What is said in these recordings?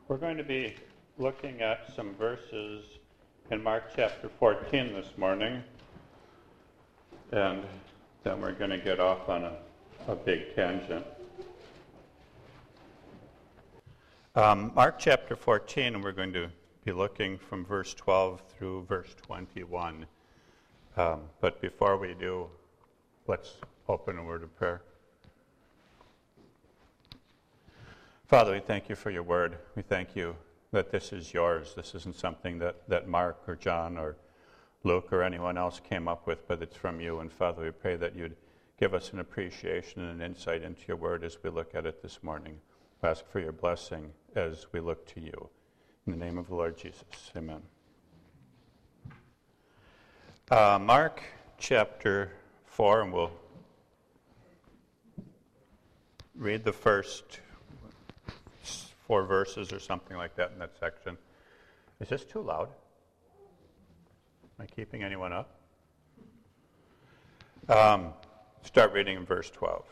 We're going to be looking at some verses in Mark chapter 14 this morning, and then we're going to get off on a big tangent. Mark chapter 14, and we're going to be looking from verse 12 through verse 21. But before we do, let's open a word of prayer. Father, we thank you for your word. We thank you that this is yours. This isn't something that Mark or John or Luke or anyone else came up with, but it's from you. And Father, we pray that you'd give us an appreciation and an insight into your word as we look at it this morning. We ask for your blessing as we look to you. In the name of the Lord Jesus, amen. Mark chapter 4, and we'll read the first 4 verses or something like that in that section. Is this too loud? Am I keeping anyone up? Start reading in verse 12.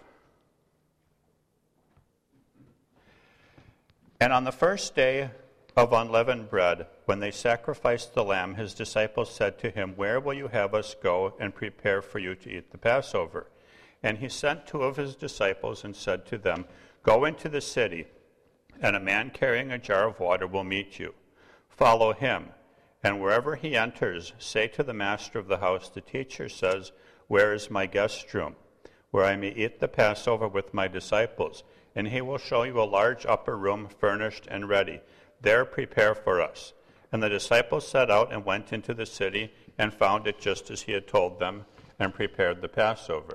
And on the first day of unleavened bread, when they sacrificed the lamb, his disciples said to him, "Where will you have us go and prepare for you to eat the Passover?" And he sent 2 of his disciples and said to them, "Go into the city, and a man carrying a jar of water will meet you. Follow him, and wherever he enters, say to the master of the house, 'The teacher says, where is my guest room, where I may eat the Passover with my disciples?' And he will show you a large upper room furnished and ready. There prepare for us." And the disciples set out and went into the city and found it just as he had told them, and prepared the Passover.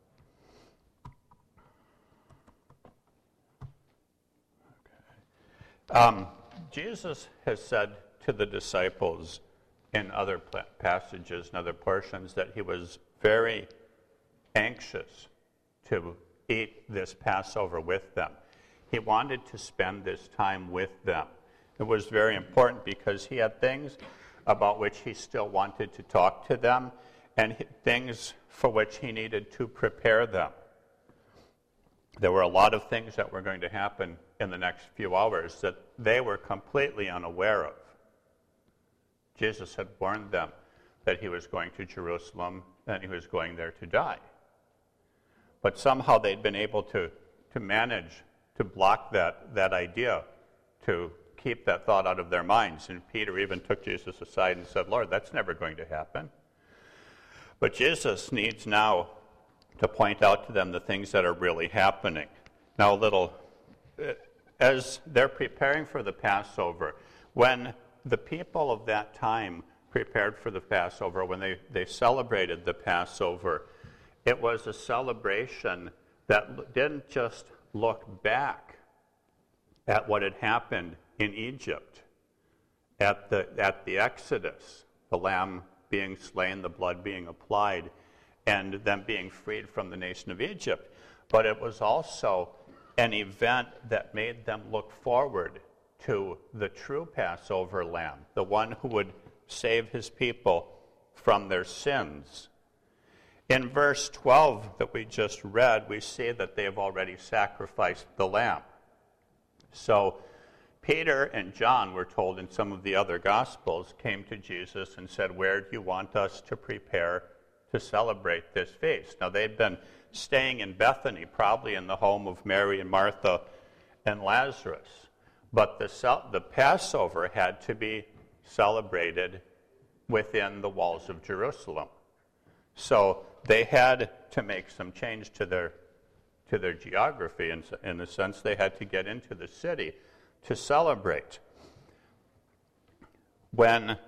Jesus has said to the disciples in other passages and other portions that he was very anxious to eat this Passover with them. He wanted to spend this time with them. It was very important because he had things about which he still wanted to talk to them and things for which he needed to prepare them. There were a lot of things that were going to happen in the next few hours that they were completely unaware of. Jesus had warned them that he was going to Jerusalem and he was going there to die. But somehow they'd been able to manage to block that idea, to keep that thought out of their minds. And Peter even took Jesus aside and said, "Lord, that's never going to happen." But Jesus needs now to point out to them the things that are really happening. Now, as they're preparing for the Passover, when the people of that time prepared for the Passover, when they celebrated the Passover, it was a celebration that didn't just look back at what had happened in Egypt, at the Exodus, the lamb being slain, the blood being applied, and them being freed from the nation of Egypt. But it was also an event that made them look forward to the true Passover lamb, the one who would save his people from their sins. In verse 12 that we just read, we see that they have already sacrificed the lamb. So Peter and John, we're told in some of the other Gospels, came to Jesus and said, "Where do you want us to prepare to celebrate this feast?" Now, they'd been staying in Bethany, probably in the home of Mary and Martha and Lazarus. But the Passover had to be celebrated within the walls of Jerusalem. So they had to make some change to their geography. In a sense, they had to get into the city to celebrate. When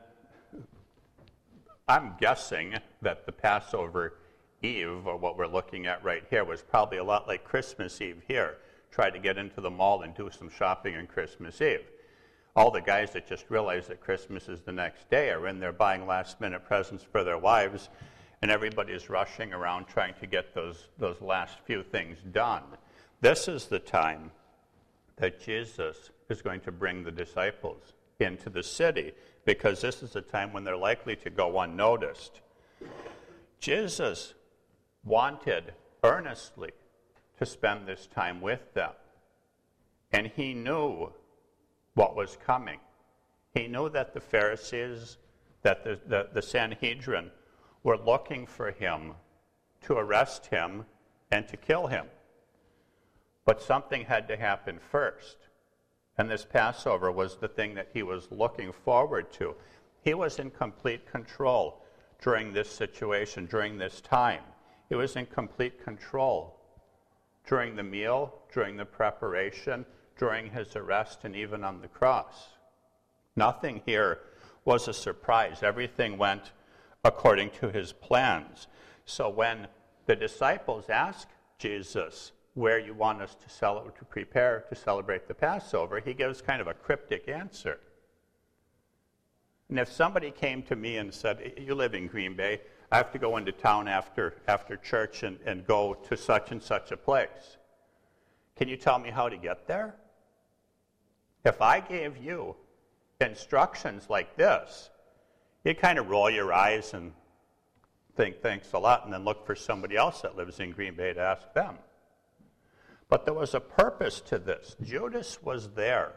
I'm guessing that the Passover Eve, or what we're looking at right here, was probably a lot like Christmas Eve here. Try to get into the mall and do some shopping on Christmas Eve. All the guys that just realized that Christmas is the next day are in there buying last-minute presents for their wives, and everybody's rushing around trying to get those last few things done. This is the time that Jesus is going to bring the disciples into the city, because this is a time when they're likely to go unnoticed. Jesus wanted earnestly to spend this time with them. And he knew what was coming. He knew that the Pharisees, that the Sanhedrin were looking for him to arrest him and to kill him. But something had to happen first. And this Passover was the thing that he was looking forward to. He was in complete control during this situation, during this time. He was in complete control during the meal, during the preparation, during his arrest, and even on the cross. Nothing here was a surprise. Everything went according to his plans. So when the disciples ask Jesus where you want us to prepare to celebrate the Passover, he gives kind of a cryptic answer. And if somebody came to me and said, you live in Green Bay, I have to go into town after church and go to such and such a place. Can you tell me how to get there? If I gave you instructions like this, you'd kind of roll your eyes and think, thanks a lot, and then look for somebody else that lives in Green Bay to ask them. But there was a purpose to this. Judas was there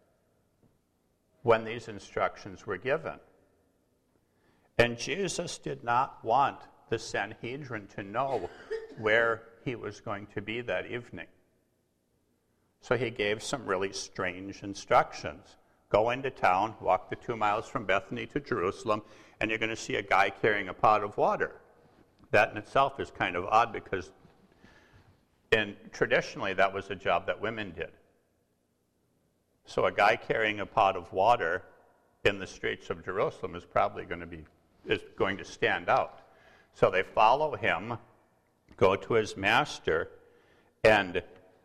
when these instructions were given. And Jesus did not want the Sanhedrin to know where he was going to be that evening. So he gave some really strange instructions. Go into town, walk the 2 miles from Bethany to Jerusalem, and you're going to see a guy carrying a pot of water. That in itself is kind of odd because traditionally that was a job that women did. So a guy carrying a pot of water in the streets of Jerusalem is probably going to stand out. So they follow him, go to his master, and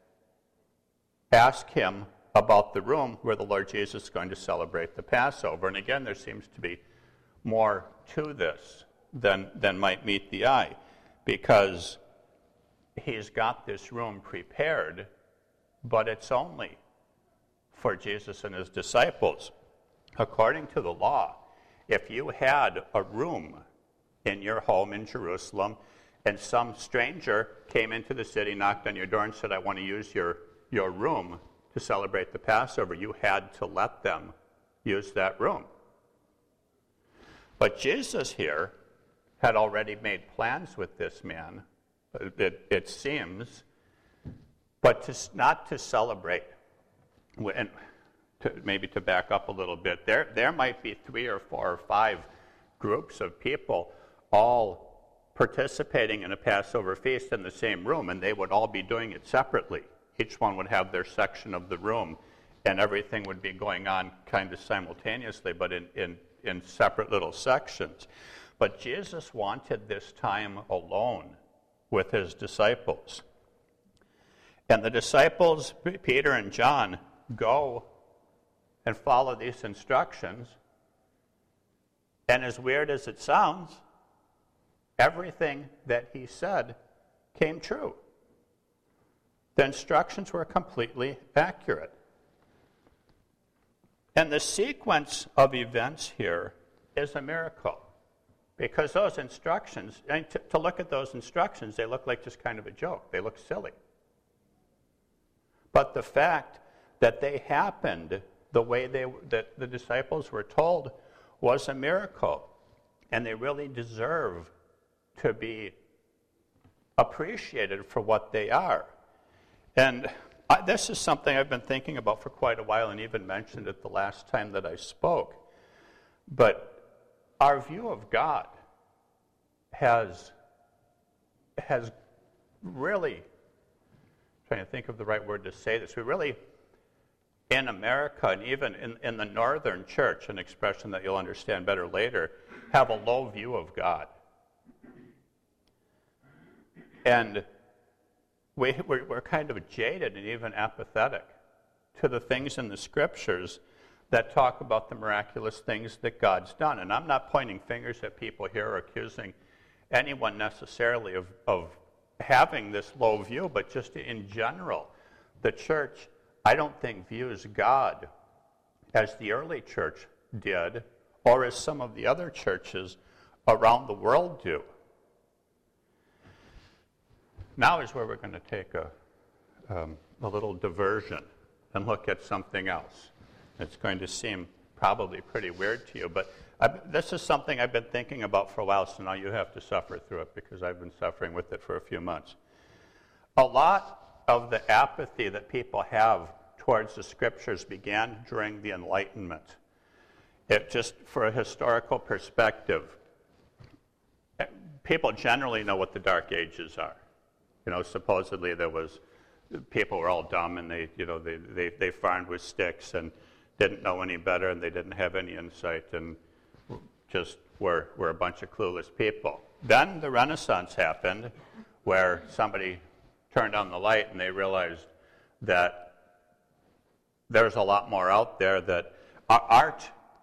ask him about the room where the Lord Jesus is going to celebrate the Passover. And again, there seems to be more to this than might meet the eye, because he's got this room prepared, but it's only for Jesus and his disciples. According to the law, if you had a room in your home in Jerusalem and some stranger came into the city, knocked on your door and said, I want to use your room to celebrate the Passover, you had to let them use that room. But Jesus here had already made plans with this man, it seems, but not to celebrate. And maybe to back up a little bit, there might be 3 or 4 or 5 groups of people all participating in a Passover feast in the same room, and they would all be doing it separately. Each one would have their section of the room, and everything would be going on kind of simultaneously, but in separate little sections. But Jesus wanted this time alone with his disciples. And the disciples, Peter and John, go and follow these instructions. And as weird as it sounds, everything that he said came true. The instructions were completely accurate. And the sequence of events here is a miracle. Because those instructions, and to look at those instructions, they look like just kind of a joke. They look silly. But the fact that they happened the way that the disciples were told was a miracle. And they really deserve to be appreciated for what they are. And this is something I've been thinking about for quite a while, and even mentioned it the last time that I spoke. But our view of God has really, trying to think of the right word to say this, we really, in America and even in the Northern Church, an expression that you'll understand better later, have a low view of God. And we're kind of jaded and even apathetic to the things in the Scriptures that talk about the miraculous things that God's done. And I'm not pointing fingers at people here or accusing anyone necessarily of having this low view, but just in general, the church, I don't think, views God as the early church did, or as some of the other churches around the world do. Now is where we're going to take a little diversion and look at something else. It's going to seem probably pretty weird to you, but this is something I've been thinking about for a while, so now you have to suffer through it because I've been suffering with it for a few months. A lot of the apathy that people have towards the Scriptures began during the Enlightenment. It just, for a historical perspective, people generally know what the Dark Ages are. You know, supposedly people were all dumb and they farmed with sticks and didn't know any better and they didn't have any insight and just were a bunch of clueless people. Then the Renaissance happened where somebody turned on the light and they realized that there's a lot more out there, that art,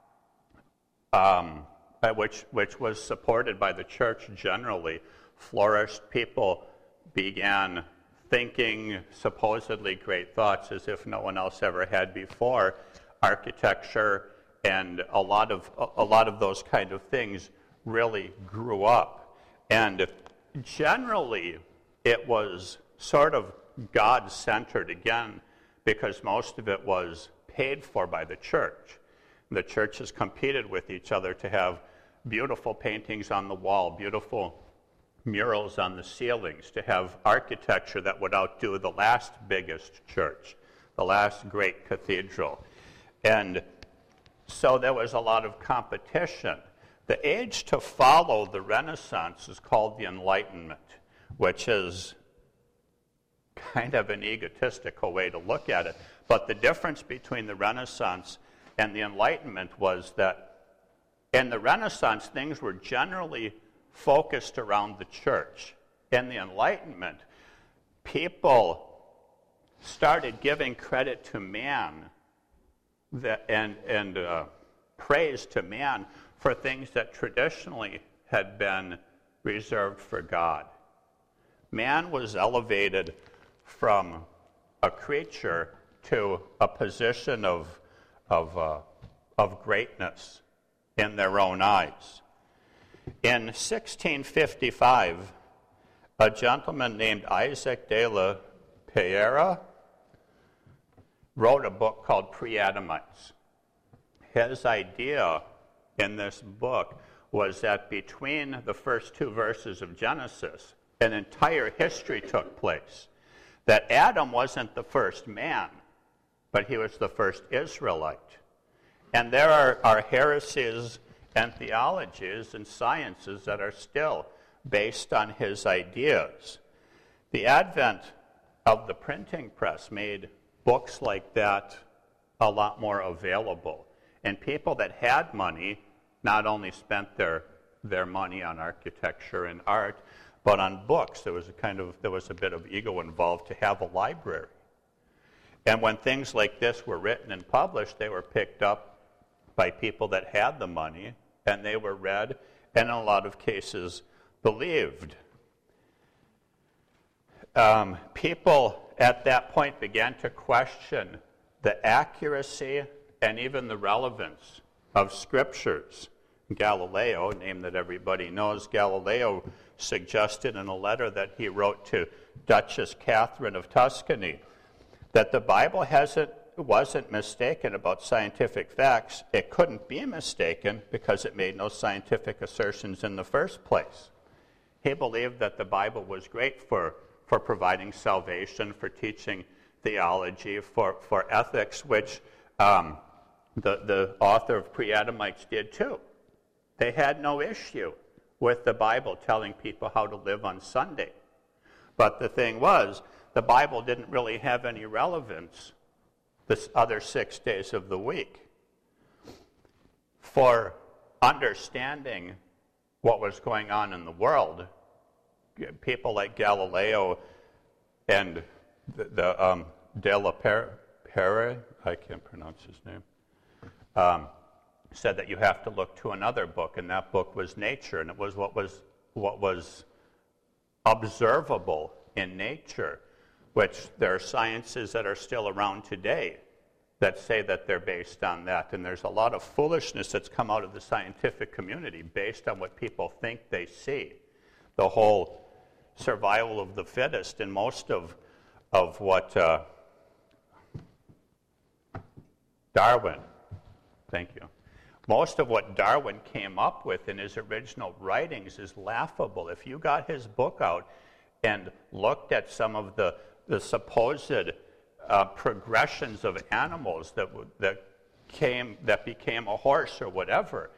which was supported by the church generally, flourished. People began thinking supposedly great thoughts as if no one else ever had before. Architecture and a lot of those kind of things really grew up. And generally, it was sort of God-centered again, because most of it was paid for by the church. The churches competed with each other to have beautiful paintings on the wall, beautiful murals on the ceilings, to have architecture that would outdo the last biggest church, the last great cathedral. And so there was a lot of competition. The age to follow the Renaissance is called the Enlightenment, which is kind of an egotistical way to look at it. But the difference between the Renaissance and the Enlightenment was that in the Renaissance, things were generally focused around the church. In the Enlightenment, people started giving credit to man and praise to man for things that traditionally had been reserved for God. Man was elevated from a creature to a position of greatness in their own eyes. In 1655, a gentleman named Isaac de la Pereira wrote a book called Pre-Adamites. His idea in this book was that between the first two verses of Genesis, an entire history took place. That Adam wasn't the first man, but he was the first Israelite. And there are heresies and theologies and sciences that are still based on his ideas. The advent of the printing press made books like that a lot more available. And people that had money not only spent their money on architecture and art, but on books. There was a bit of ego involved to have a library. And when things like this were written and published, they were picked up by people that had the money, and they were read, and in a lot of cases, believed. People at that point began to question the accuracy and even the relevance of scriptures. Galileo, a name that everybody knows, Galileo suggested in a letter that he wrote to Duchess Catherine of Tuscany that the Bible wasn't mistaken about scientific facts. It couldn't be mistaken because it made no scientific assertions in the first place. He believed that the Bible was great for providing salvation, for teaching theology, for ethics, which the author of Pre-Adamites did too. They had no issue with the Bible telling people how to live on Sunday. But the thing was, the Bible didn't really have any relevance the other 6 days of the week for understanding what was going on in the world. People like Galileo and the de la Pere, I can't pronounce his name, said that you have to look to another book, and that book was nature, and it was what was observable in nature, which there are sciences that are still around today that say that they're based on that. And there's a lot of foolishness that's come out of the scientific community based on what people think they see. The whole survival of the fittest, and most of what Darwin. Thank you. Most of what Darwin came up with in his original writings is laughable. If you got his book out and looked at some of the supposed progressions of animals that became a horse or whatever,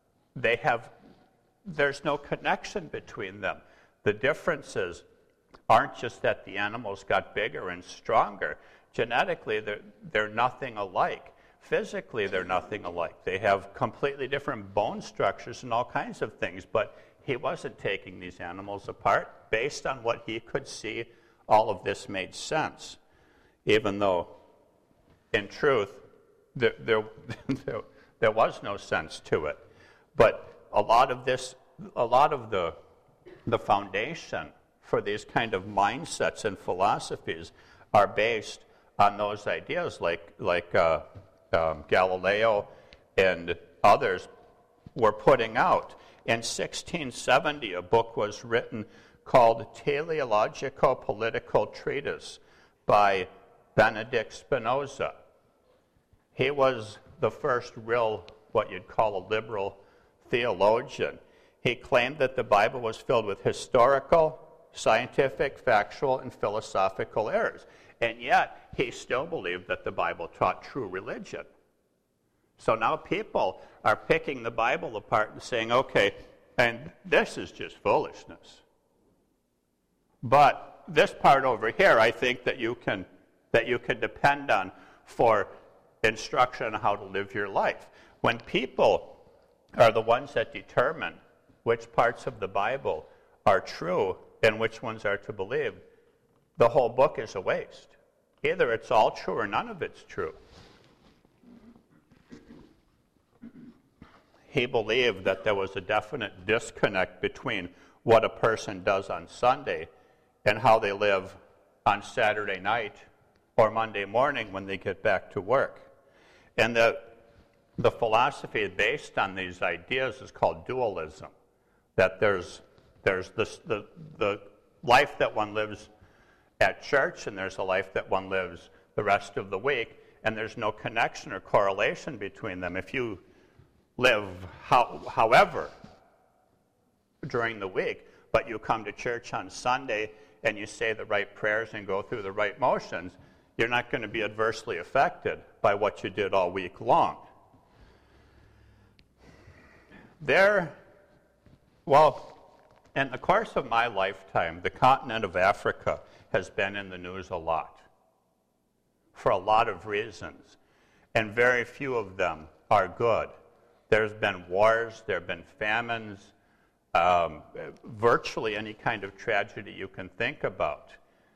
there's no connection between them. The differences aren't just that the animals got bigger and stronger. Genetically, they're nothing alike. Physically, they're nothing alike. They have completely different bone structures and all kinds of things, but he wasn't taking these animals apart. Based on what he could see, all of this made sense, even though, in truth, there was no sense to it. But a lot of the foundation for these kind of mindsets and philosophies are based on those ideas, like Galileo and others were putting out. In 1670, a book was written called Teleologico-Political Treatise by Benedict Spinoza. He was the first real, what you'd call a liberal theologian. He claimed that the Bible was filled with historical, scientific, factual, and philosophical errors. And yet, he still believed that the Bible taught true religion. So now people are picking the Bible apart and saying, okay, and this is just foolishness. But this part over here, I think that you can depend on for instruction on how to live your life. When people are the ones that determine which parts of the Bible are true and which ones are to believe, the whole book is a waste. Either it's all true or none of it's true. He believed that there was a definite disconnect between what a person does on Sunday and how they live on Saturday night or Monday morning when they get back to work. And the philosophy based on these ideas is called dualism, that there's the life that one lives at church, and there's a life that one lives the rest of the week, and there's no connection or correlation between them. If you live however during the week, but you come to church on Sunday and you say the right prayers and go through the right motions, you're not going to be adversely affected by what you did all week long. In the course of my lifetime, the continent of Africa has been in the news a lot for a lot of reasons, and very few of them are good. There's been wars, there have been famines, virtually any kind of tragedy you can think about.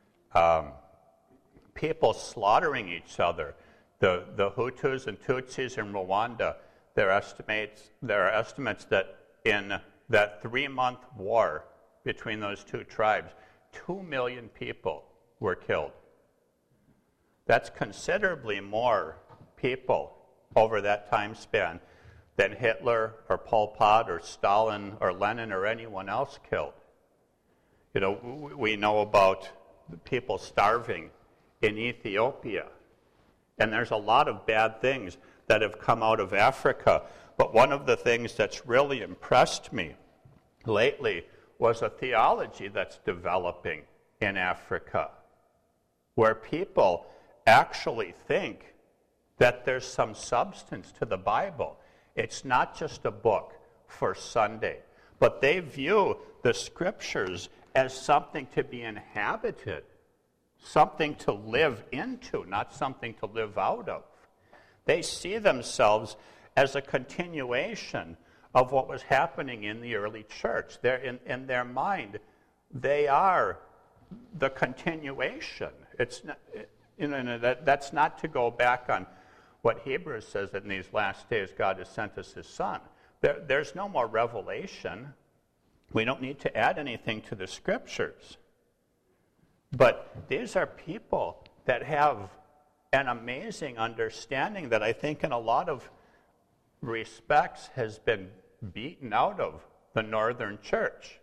People slaughtering each other. The Hutus and Tutsis in Rwanda, there are estimates that in that 3-month war between those two tribes, 2 million people were killed. That's considerably more people over that time span than Hitler or Pol Pot or Stalin or Lenin or anyone else killed. You know, we know about the people starving in Ethiopia. And there's a lot of bad things that have come out of Africa. But one of the things that's really impressed me lately was a theology that's developing in Africa, where people actually think that there's some substance to the Bible. It's not just a book for Sunday, but they view the Scriptures as something to be inhabited, something to live into, not something to live out of. They see themselves as a continuation of what was happening in the early church. In their mind, they are the continuation. It's not, that's not to go back on what Hebrews says, that in these last days God has sent us His Son. There's no more revelation. We don't need to add anything to the Scriptures. But these are people that have an amazing understanding that I think in a lot of respects has been beaten out of the Northern Church.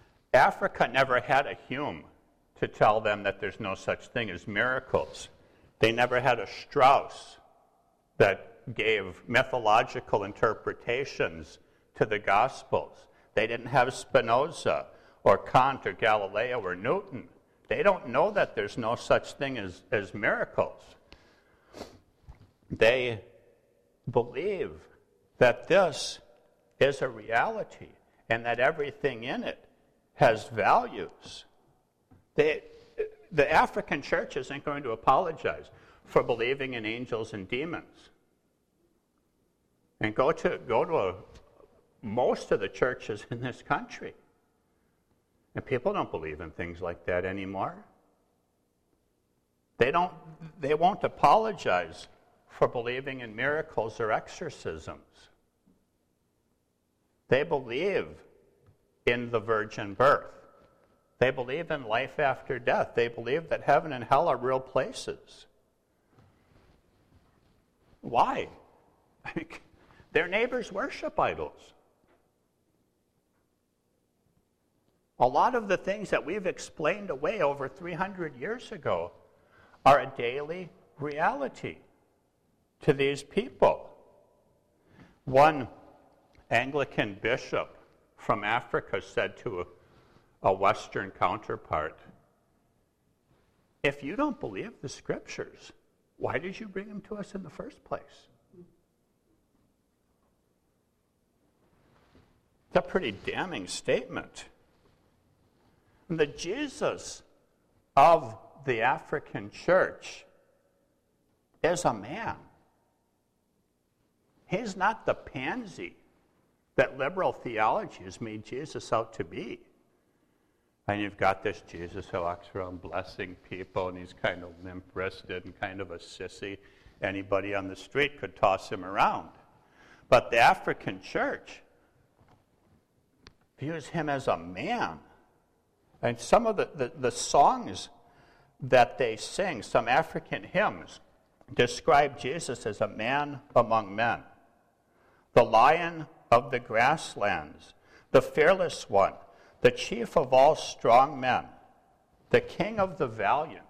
Africa never had a Hume to tell them that there's no such thing as miracles. They never had a Strauss that gave mythological interpretations to the Gospels. They didn't have Spinoza or Kant or Galileo or Newton. They don't know that there's no such thing as miracles. They believe that this is a reality and that everything in it has values. The African church isn't going to apologize for believing in angels and demons. And go to most of the churches in this country, and people don't believe in things like that anymore. They won't apologize for believing in miracles or exorcisms. They believe in the virgin birth. They believe in life after death. They believe that heaven and hell are real places. Why? Their neighbors worship idols. A lot of the things that we've explained away over 300 years ago are a daily reality to these people. One Anglican bishop from Africa said to a Western counterpart, "If you don't believe the scriptures, why did you bring them to us in the first place?" It's a pretty damning statement. The Jesus of the African church is a man. He's not the pansy that liberal theology has made Jesus out to be. And you've got this Jesus who walks around blessing people, and he's kind of limp-wristed and kind of a sissy. Anybody on the street could toss him around. But the African church views him as a man. And some of the songs that they sing, some African hymns, describe Jesus as a man among men, the lion of the grasslands, the fearless one, the chief of all strong men, the king of the valiant.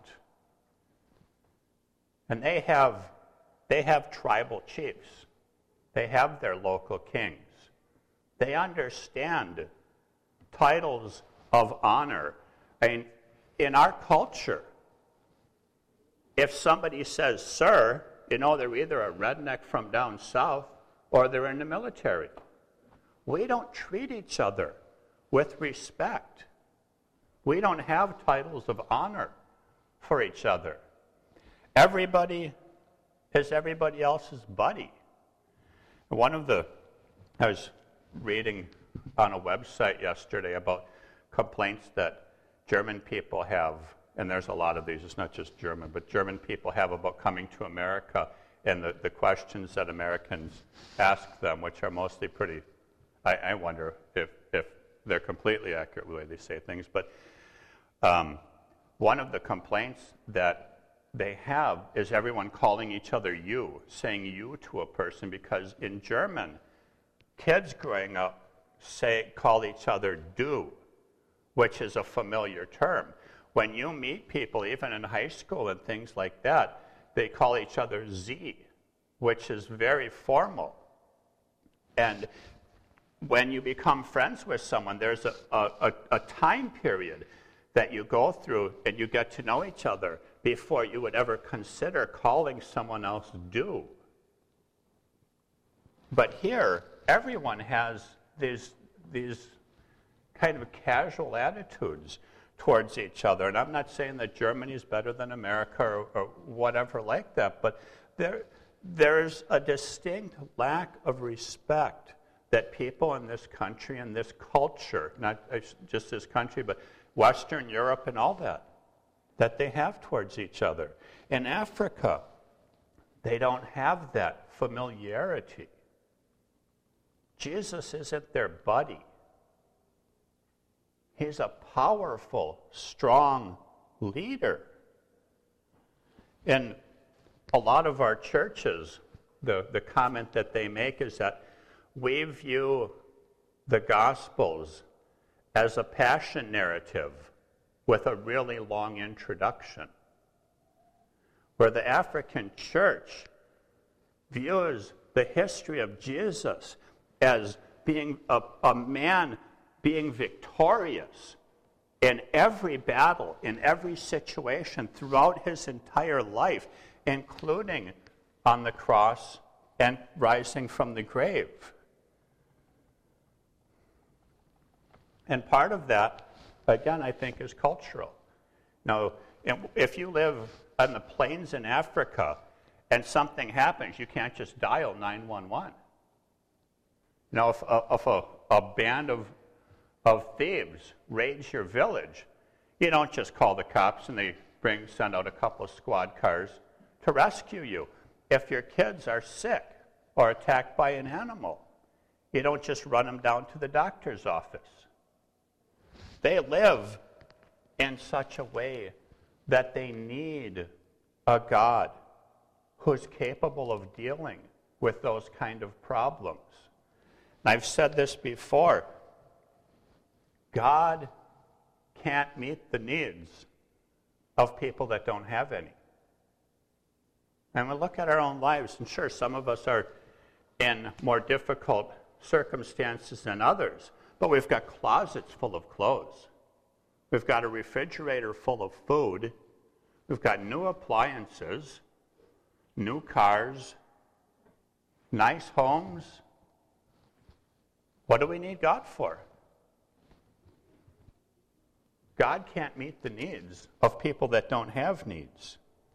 And they have tribal chiefs. They have their local kings. They understand titles of honor. In our culture, if somebody says, "Sir," they're either a redneck from down south or they're in the military. We don't treat each other with respect. We don't have titles of honor for each other. Everybody is everybody else's buddy. I was reading on a website yesterday about complaints that German people have, and there's a lot of these, it's not just German, but German people have about coming to America and the questions that Americans ask them, which are mostly pretty, I wonder if they're completely accurate the way they say things, but one of the complaints that they have is everyone calling each other you, saying you to a person, because in German, kids growing up call each other du, which is a familiar term. When you meet people, even in high school and things like that, they call each other Sie, which is very formal. And when you become friends with someone, there's a time period that you go through and you get to know each other before you would ever consider calling someone else du. But here, everyone has these kind of casual attitudes towards each other. And I'm not saying that Germany is better than America or whatever like that, but there's a distinct lack of respect that people in this country and this culture, not just this country, but Western Europe and all that they have towards each other. In Africa, they don't have that familiarity. Jesus isn't their buddy. He's a powerful, strong leader. In a lot of our churches, the comment that they make is that we view the Gospels as a passion narrative with a really long introduction. where the African church views the history of Jesus as being a man being victorious in every battle, in every situation throughout his entire life, including on the cross and rising from the grave. And part of that, again, I think is cultural. Now, if you live on the plains in Africa and something happens, you can't just dial 911. Now, if a band of thieves raids your village, you don't just call the cops and they send out a couple of squad cars to rescue you. If your kids are sick or attacked by an animal, you don't just run them down to the doctor's office. They live in such a way that they need a God who's capable of dealing with those kind of problems. And I've said this before. God can't meet the needs of people that don't have any. And we look at our own lives, and sure, some of us are in more difficult circumstances than others, but we've got closets full of clothes. We've got a refrigerator full of food. We've got new appliances, new cars, nice homes. What do we need God for? God can't meet the needs of people that don't have needs.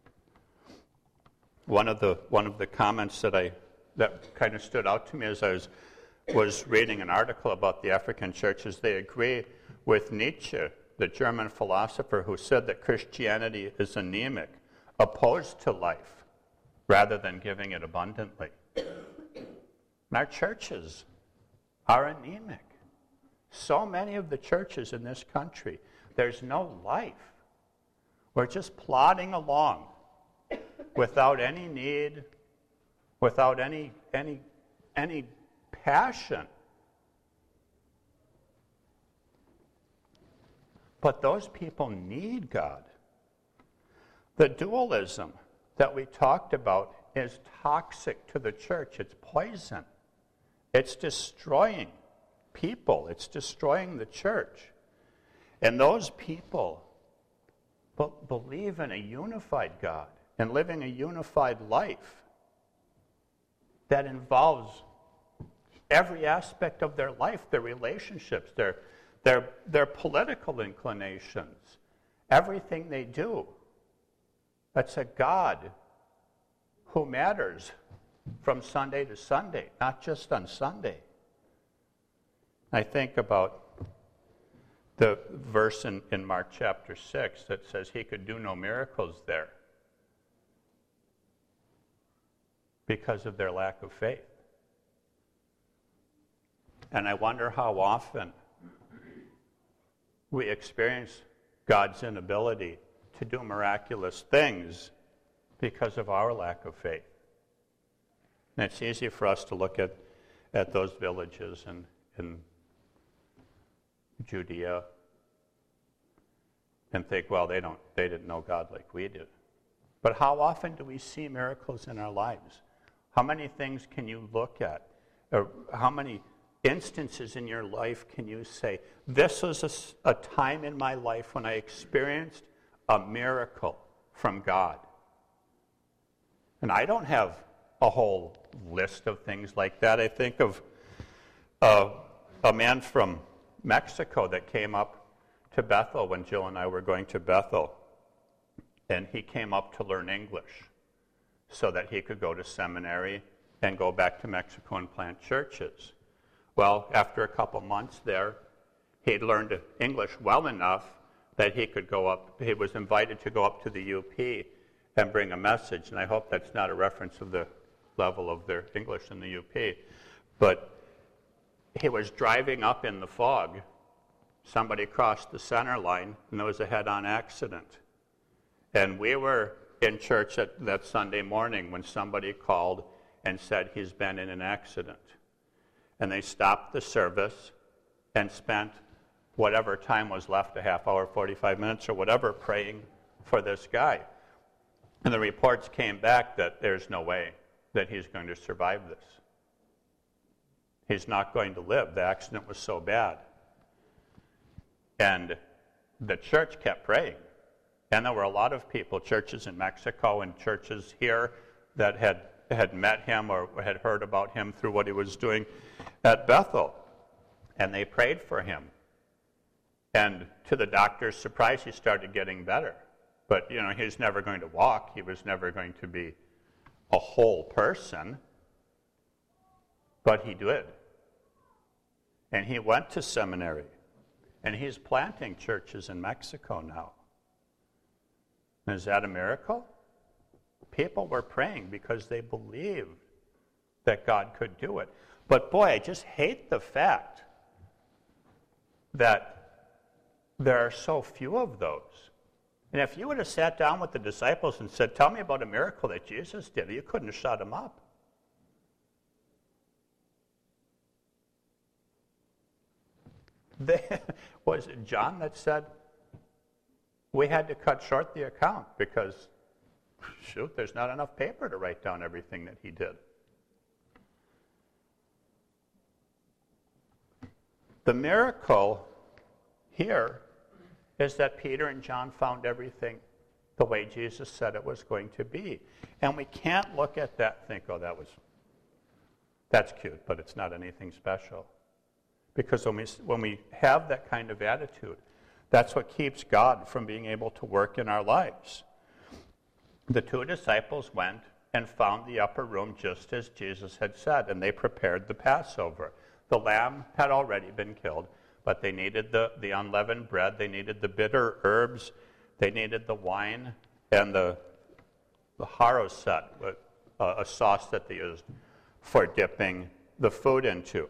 One of the comments that kind of stood out to me as I was reading an article about the African churches, they agree with Nietzsche, the German philosopher, who said that Christianity is anemic, opposed to life, rather than giving it abundantly. And our churches are anemic. So many of the churches in this country, there's no life. We're just plodding along without any need, without any passion. But those people need God. The dualism that we talked about is toxic to the church. It's poison. It's destroying people. It's destroying the church. And those people believe in a unified God and living a unified life that involves every aspect of their life, their relationships, their political inclinations, everything they do. That's a God who matters from Sunday to Sunday, not just on Sunday. I think about the verse in Mark chapter 6 that says he could do no miracles there because of their lack of faith. And I wonder how often we experience God's inability to do miraculous things because of our lack of faith. And it's easy for us to look at those villages in Judea and think, well, they didn't know God like we did. But how often do we see miracles in our lives? How many things can you look at? Or how many instances in your life can you say, this was a time in my life when I experienced a miracle from God? And I don't have a whole list of things like that. I think of a man from Mexico that came up to Bethel when Jill and I were going to Bethel. And he came up to learn English so that he could go to seminary and go back to Mexico and plant churches. Well, after a couple months there, he'd learned English well enough that he could go up. He was invited to go up to the UP and bring a message. And I hope that's not a reference of the level of their English in the UP. But he was driving up in the fog. Somebody crossed the center line, and there was a head-on accident. And we were in church that Sunday morning when somebody called and said he's been in an accident. And they stopped the service and spent whatever time was left, a half hour, 45 minutes, or whatever, praying for this guy. And the reports came back that there's no way that he's going to survive this. He's not going to live. The accident was so bad. And the church kept praying. And there were a lot of people, churches in Mexico and churches here, that had met him or had heard about him through what he was doing at Bethel. And they prayed for him. And to the doctor's surprise, he started getting better. But, he's never going to walk. He was never going to be a whole person. But he did. And he went to seminary. And he's planting churches in Mexico now. Is that a miracle? People were praying because they believed that God could do it. But boy, I just hate the fact that there are so few of those. And if you would have sat down with the disciples and said, tell me about a miracle that Jesus did, you couldn't have shut them up. Was it John that said, we had to cut short the account because, shoot, there's not enough paper to write down everything that he did. The miracle here is that Peter and John found everything the way Jesus said it was going to be. And we can't look at that and think, oh, that's cute, but it's not anything special. Because when we have that kind of attitude, that's what keeps God from being able to work in our lives. The two disciples went and found the upper room just as Jesus had said, and they prepared the Passover. The lamb had already been killed, but they needed the unleavened bread, they needed the bitter herbs, they needed the wine, and the haroset, a sauce that they used for dipping the food into.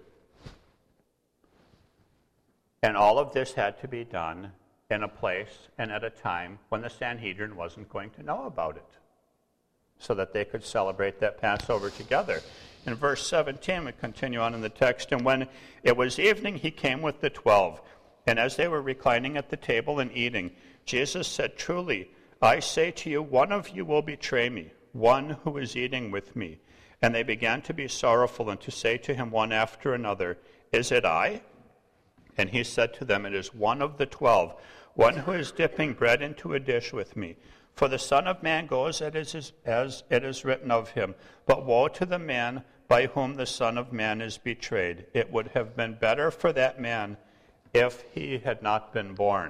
And all of this had to be done in a place and at a time when the Sanhedrin wasn't going to know about it, so that they could celebrate that Passover together. In verse 17, we continue on in the text, and when it was evening, he came with the 12. And as they were reclining at the table and eating, Jesus said, truly, I say to you, one of you will betray me, one who is eating with me. And they began to be sorrowful and to say to him one after another, is it I? And he said to them, it is one of the 12, one who is dipping bread into a dish with me. For the Son of Man goes as it is written of him. But woe to the man by whom the Son of Man is betrayed. It would have been better for that man if he had not been born.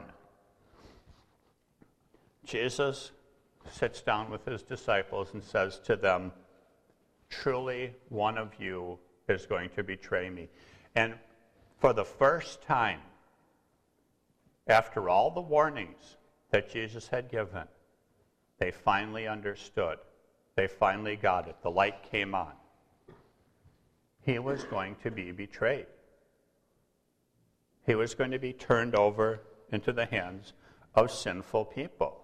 Jesus sits down with his disciples and says to them, truly one of you is going to betray me. And for the first time, after all the warnings that Jesus had given, they finally understood. They finally got it. The light came on. He was going to be betrayed. He was going to be turned over into the hands of sinful people.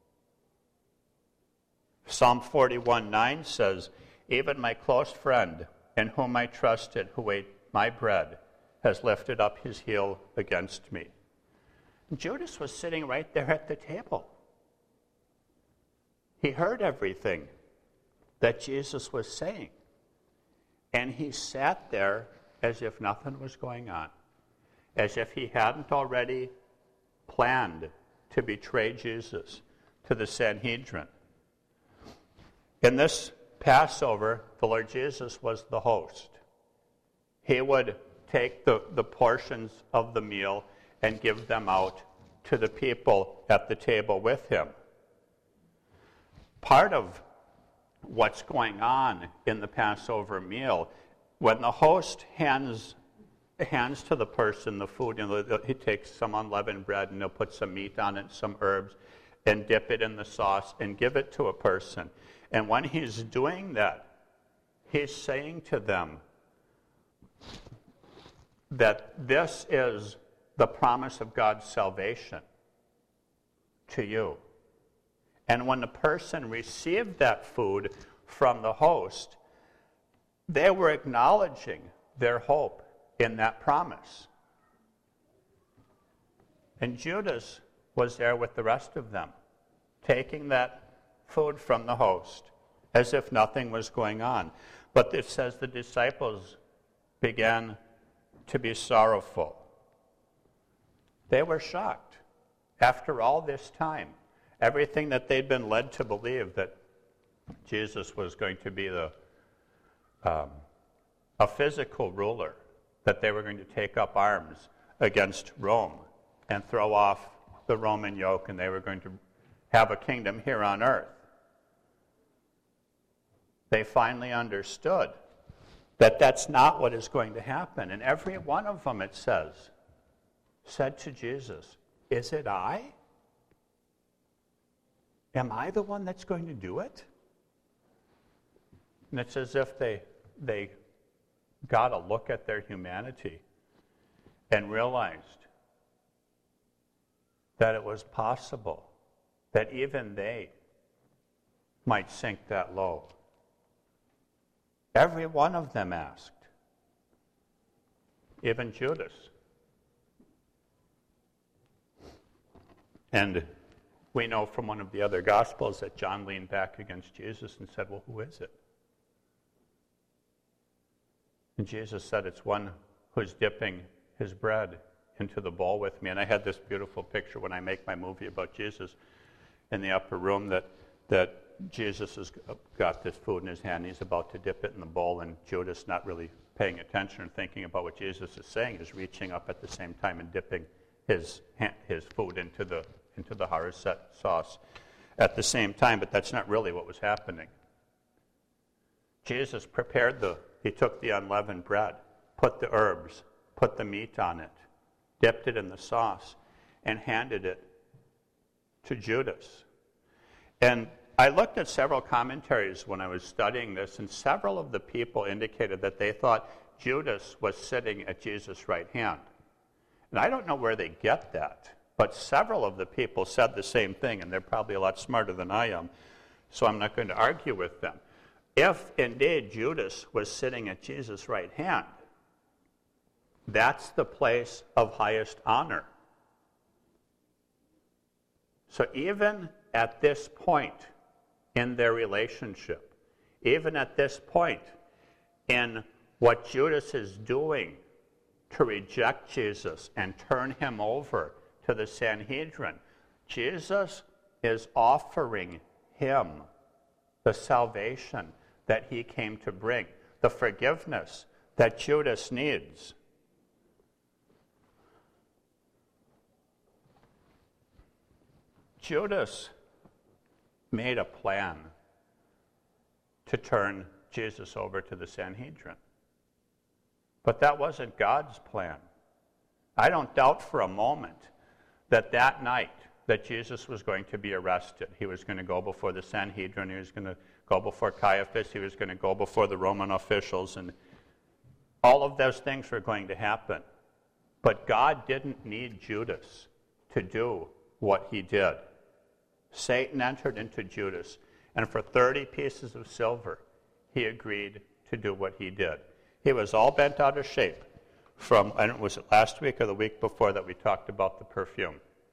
Psalm 41:9 says, even my close friend, in whom I trusted, who ate my bread, has lifted up his heel against me. Judas was sitting right there at the table. He heard everything that Jesus was saying. And he sat there as if nothing was going on, as if he hadn't already planned to betray Jesus to the Sanhedrin. In this Passover, the Lord Jesus was the host. He would take the portions of the meal and give them out to the people at the table with him. Part of what's going on in the Passover meal, when the host hands to the person the food, he takes some unleavened bread and he'll put some meat on it, some herbs, and dip it in the sauce and give it to a person. And when he's doing that, he's saying to them that this is the promise of God's salvation to you. And when the person received that food from the host, they were acknowledging their hope in that promise. And Judas was there with the rest of them, taking that food from the host, as if nothing was going on. But it says the disciples began to be sorrowful. They were shocked. After all this time, everything that they'd been led to believe, that Jesus was going to be a physical ruler, that they were going to take up arms against Rome and throw off the Roman yoke, and they were going to have a kingdom here on earth. They finally understood that that's not what is going to happen. And every one of them, it says, said to Jesus, "Is it I? Am I the one that's going to do it?" And it's as if they got a look at their humanity and realized that it was possible that even they might sink that low. Every one of them asked, even Judas. And we know from one of the other Gospels that John leaned back against Jesus and said, "Well, who is it?" And Jesus said, "It's one who's dipping his bread into the bowl with me." And I had this beautiful picture when I make my movie about Jesus in the upper room that Jesus has got this food in his hand. He's about to dip it in the bowl, and Judas, not really paying attention and thinking about what Jesus is saying, is reaching up at the same time and dipping his food into the harisset sauce at the same time. But that's not really what was happening. Jesus he took the unleavened bread, put the herbs, put the meat on it, dipped it in the sauce, and handed it to Judas. And I looked at several commentaries when I was studying this, and several of the people indicated that they thought Judas was sitting at Jesus' right hand. And I don't know where they get that, but several of the people said the same thing, and they're probably a lot smarter than I am, so I'm not going to argue with them. If indeed Judas was sitting at Jesus' right hand, that's the place of highest honor. So even at this point in their relationship, even at this point in what Judas is doing to reject Jesus and turn him over to the Sanhedrin, Jesus is offering him the salvation that he came to bring, the forgiveness that Judas needs. Judas made a plan to turn Jesus over to the Sanhedrin. But that wasn't God's plan. I don't doubt for a moment that night that Jesus was going to be arrested. He was going to go before the Sanhedrin. He was going to go before Caiaphas. He was going to go before the Roman officials. And all of those things were going to happen. But God didn't need Judas to do what he did. Satan entered into Judas, and for 30 pieces of silver, he agreed to do what he did. He was all bent out of shape from, I don't know, was it last week or the week before that we talked about the perfume?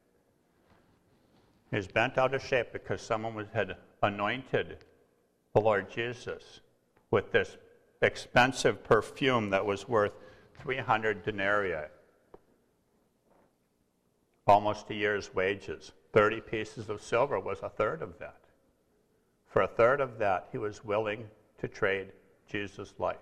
He was bent out of shape because someone had anointed the Lord Jesus with this expensive perfume that was worth 300 denarii, almost a year's wages. 30 pieces of silver was a third of that. For a third of that, he was willing to trade Jesus' life.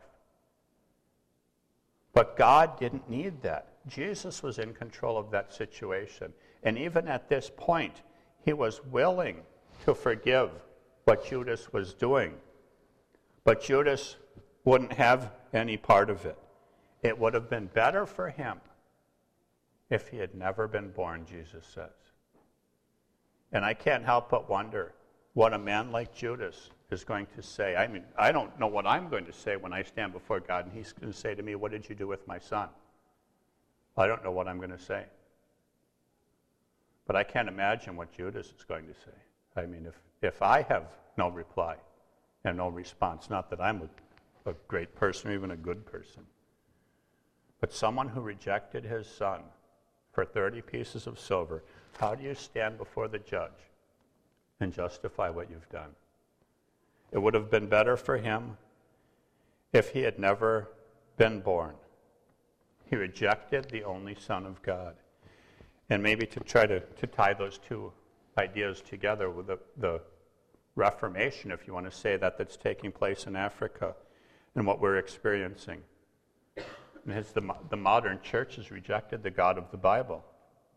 But God didn't need that. Jesus was in control of that situation. And even at this point, he was willing to forgive what Judas was doing. But Judas wouldn't have any part of it. It would have been better for him if he had never been born, Jesus says. And I can't help but wonder what a man like Judas is going to say. I mean, I don't know what I'm going to say when I stand before God and he's going to say to me, "What did you do with my son?" I don't know what I'm going to say. But I can't imagine what Judas is going to say. I mean, if I have no reply and no response, not that I'm a great person or even a good person, but someone who rejected his son for 30 pieces of silver, how do you stand before the judge and justify what you've done. It would have been better for him if he had never been born. He rejected the only Son of God. And maybe to try to tie those two ideas together with the Reformation, if you want to say that, that's taking place in Africa and what we're experiencing. And the modern church has rejected the God of the Bible.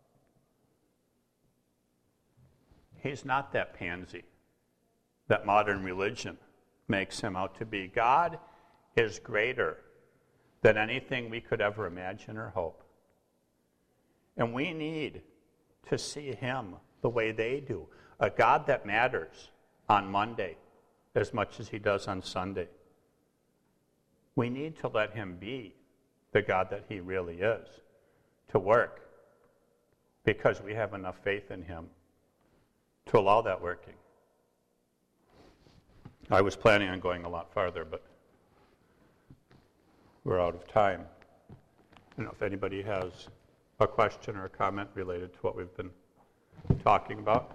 He's not that pansy that modern religion makes him out to be. God is greater than anything we could ever imagine or hope. And we need to see him the way they do, a God that matters on Monday as much as he does on Sunday. We need to let him be the God that he really is, to work, because we have enough faith in him to allow that working. I was planning on going a lot farther, but we're out of time. I don't know if anybody has a question or a comment related to what we've been talking about.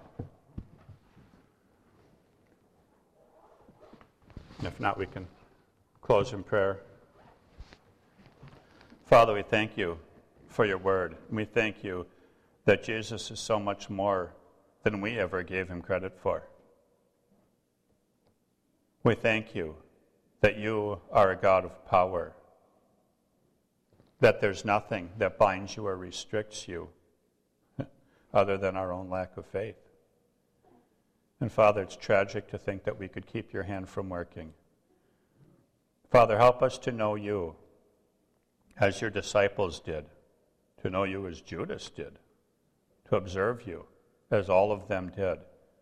And if not, we can close in prayer. Father, we thank you for your word. We thank you that Jesus is so much more than we ever gave him credit for. We thank you that you are a God of power, that there's nothing that binds you or restricts you other than our own lack of faith. And Father, it's tragic to think that we could keep your hand from working. Father, help us to know you as your disciples did, to know you as Judas did, to observe you as all of them did,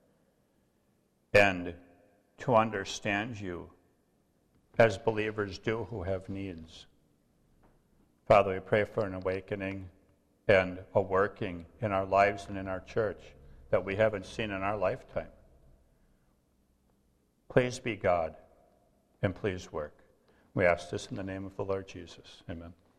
and to understand you as believers do who have needs. Father, we pray for an awakening and a working in our lives and in our church that we haven't seen in our lifetime. Please be God, and please work. We ask this in the name of the Lord Jesus. Amen.